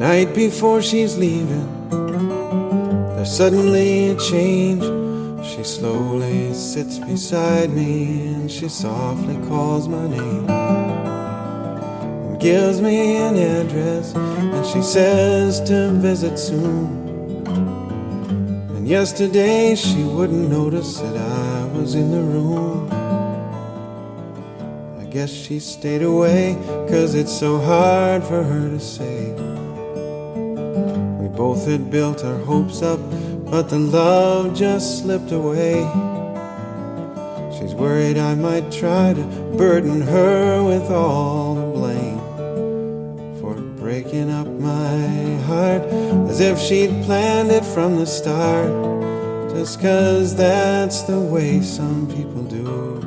Right before she's leaving, there's suddenly a change. She slowly sits beside me and she softly calls my name and gives me an address, and she says to visit soon. And yesterday she wouldn't notice that I was in the room. I guess she stayed away 'cause it's so hard for her to say. We both had built our hopes up, but the love just slipped away. She's worried I might try to burden her with all the blame for breaking up my heart, as if she'd planned it from the start, just 'cause that's the way some people do.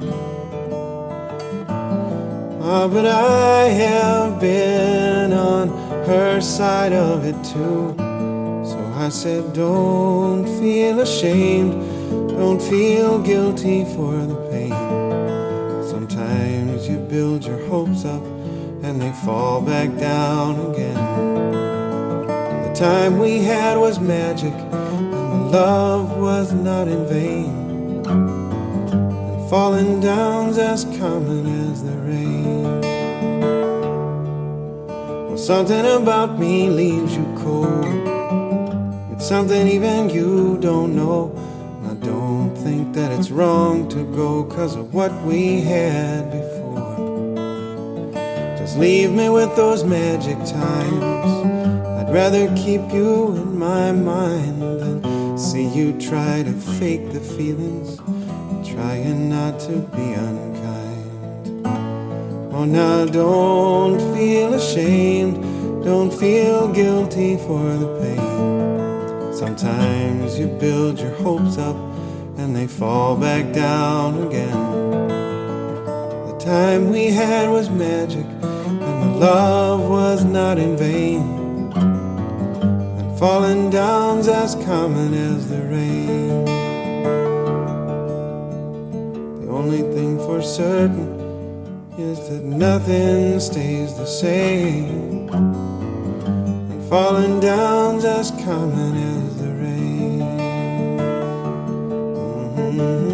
But I have been on her side of it too. So I said, don't feel ashamed, don't feel guilty for the pain. Sometimes you build your hopes up and they fall back down again. The time we had was magic and the love was not in vain. And falling down's as common as the rain. Well, something about me leaves you cold. It's something even you don't know. And I don't think that it's wrong to go 'cause of what we had before. Just leave me with those magic times. I'd rather keep you in my mind than see you try to fake the feelings, trying not to be unkind. Oh, now don't feel ashamed, don't feel guilty for the pain. Sometimes you build your hopes up and they fall back down again. The time we had was magic and the love was not in vain. And falling down's as common as the rain. The only thing for certain is that nothing stays the same. And falling down's as common as the rain.